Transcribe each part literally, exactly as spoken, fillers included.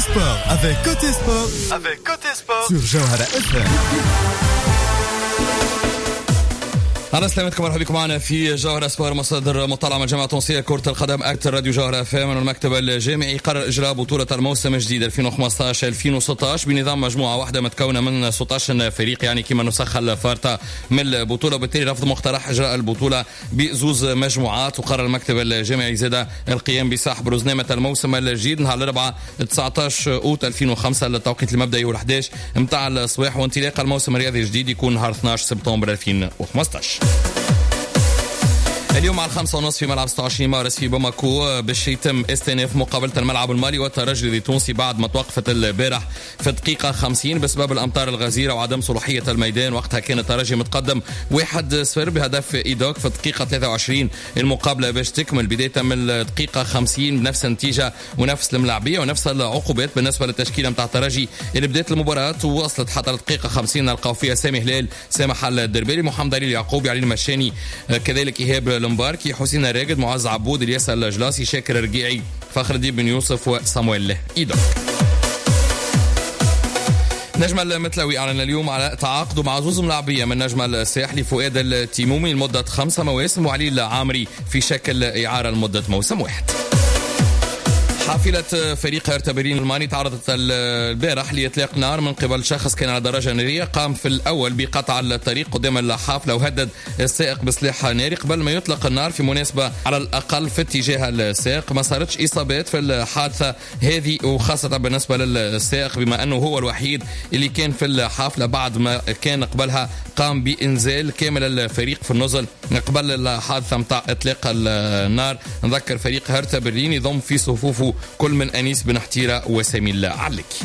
sport avec Côté Sport. Avec Côté Sport sur Jawhara إف إم. أهلا سلامتكم، مرحبا بكم معنا في جوهرة سبور، مصدر مطلع من جامعة تونسية كرة القدم أكتر راديو جوهرة إف إم. المكتب الجامعي قرر إجراء بطولة الموسم الجديد ألفين وخمسة عشر ألفين وستة عشر بنظام مجموعة واحدة متكونة من ستة عشر فريق، يعني كما نسخ الفارتا من البطولة، وبالتالي رفض مقترح إجراء البطولة بزوز مجموعات. وقرر المكتب الجامعي زاد القيام بسحب رزنامة الموسم الجديد نهار الأربعاء تسعة عشر أوت ألفين وخمسة. التوقيت المبدئي هو أحد عشر متاع الصباح، وانطلاق الموسم الرياضي الجديد يكون نهار اثني عشر سبتمبر ألفين وخمسة عشر. اليوم على الخمسة ونصف في ملعب ستة وعشرين مارس في باماكو باش يتم استئناف مقابلة الملعب المالي والترجي التونسي بعد ما توقفت البارح في الدقيقة خمسين بسبب الأمطار الغزيرة وعدم صلاحية الميدان. وقتها كان الترجي متقدم واحد صفر بهدف إيدوك في الدقيقة ثلاثة وعشرين. المقابلة باش تكمل بداية من الدقيقة خمسين بنفس النتيجة ونفس الملاعبية ونفس العقوبات بالنسبة للتشكيلة متاع الترجي اللي بداية المباراة ووصلت حتى الدقيقة خمسين. نلقاو فيها سامي هلال، سامح الدربالي، محمد علي اليعقوبي، علي المشاني، كذلك إيهاب المباركي، حسين الراقد، معز عبود، الياس الجلاسي، شاكر الرقيعي، فخر الدين بن يوسف وصامويل إيدوك. نجم المتلوي أعلن اليوم على تعاقده مع زوز ملاعبية من نجم الساحلي فؤاد التيمومي لمدة خمسة مواسم، وعلي العامري في شكل إعارة لمدة موسم واحد. حافلة فريق هرتا برلين الألماني تعرضت البارح لإطلاق نار من قبل شخص كان على درجة نارية، قام في الأول بقطع الطريق قدام الحافلة وهدد السائق بسلاح ناري قبل ما يطلق النار في مناسبة على الأقل في اتجاه السائق. ما صارتش إصابات في الحادثة هذه، وخاصة بالنسبة للسائق بما أنه هو الوحيد اللي كان في الحافلة بعد ما كان قبلها قام بإنزال كامل الفريق في النزل قبل الحادثة متاع إطلاق النار. نذكر فريق هرتا برلين يضم في صفوفه كل من أنيس بن حتيرة وسميل علكي.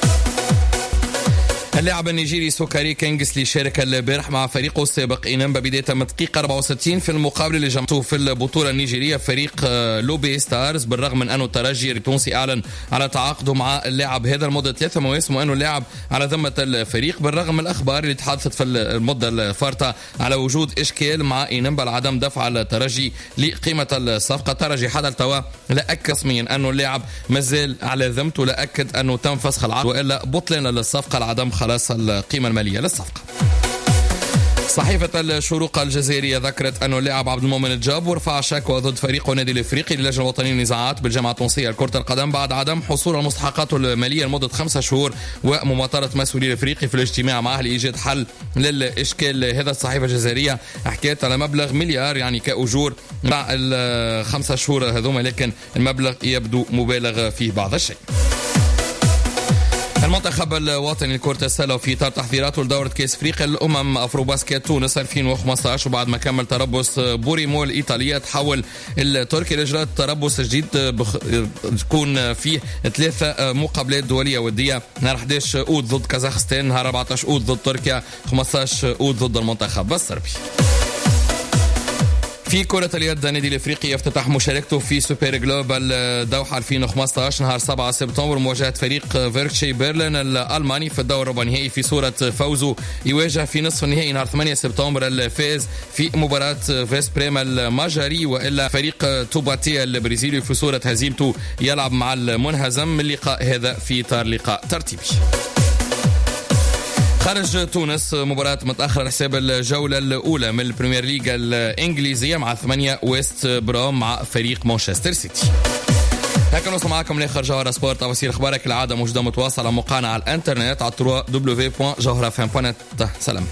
اللاعب النيجيري سوكاري كينغسلي شارك البارح مع فريقه السابق إنامبا بداية من الدقيقة أربعة وستين في المقابلة اللي جمعته في البطولة النيجيرية فريق لوبي ستارز، بالرغم من أنه الترجي التونسي أعلن على تعاقده مع اللاعب هذا لمدة ثلاثة مواسم وأنه اللاعب على ذمة الفريق، بالرغم من الأخبار اللي تحدثت في المدة الفارطة على وجود إشكال مع إنامبا لعدم دفع الترجي لقيمة الصفقة. الترجي حتى التوا لا أكد رسميا أنه اللاعب مازال على ذمته، لا أكد أنه تم فسخ العقد وإلا بطلان للصفقة لعدم خلاص القيمة المالية للصفقة. صحيفة الشروق الجزائرية ذكرت أنه اللاعب عبد المؤمن الجاب رفع شكوى ضد فريقه النادي الافريقي للجنة الوطنية للنزاعات بالجامعة التونسية لكرة القدم بعد عدم حصول على مستحقاته المالية لمدة خمسة شهور ومماطلة مسؤولي الافريقي في الاجتماع معه لإيجاد حل للإشكال هذا. الصحيفة الجزائرية حكيت على مبلغ مليار يعني كأجور مع الخمسة شهور هذوما، لكن المبلغ يبدو مبالغ فيه بعض الشيء. المنتخب الوطني لكرة السلة في إطار تحضيراته لدورة كأس أفريقيا الأمم أفرو باسكت تونس ألفين وخمسة عشر، وبعد ما كمل تربص بوريمو الإيطالية تحول التركي لإجراء تربص جديد بخ... تكون فيه ثلاثة مقابلات دولية ودية، نهار أحد عشر أوت ضد كازاخستان، نهار أربعة عشر أوت ضد تركيا، خمسة عشر أوت ضد المنتخب الصربي. في كرة اليد النادي الافريقي يفتتح مشاركته في سوبر جلوبال دوحة ألفين وخمسة عشر نهار سبعة سبتمبر مواجهة فريق فيرتشي برلين الألماني في الدور الربع النهائي في صورة فوزه يواجه في نصف النهائي نهار ثمانية سبتمبر الفائز في مباراة فيسبريم المجري، وإلا فريق توباتي البرازيلي في صورة هزيمته يلعب مع المنهزم من اللقاء هذا في إطار لقاء ترتيبي. خارج تونس مباراة متأخرة لحساب الجولة الأولى من البريمير ليج الإنجليزية مع ثمانية ويست بروم مع فريق مانشستر سيتي. هكذا نوصل معكم لآخر جوهرة سبورت. تفاصيل أخبارك العادة موجودة متواصلة على موقعنا على الإنترنت على دبليو دبليو دبليو دوت جوهرة إف إم دوت نت. سلام.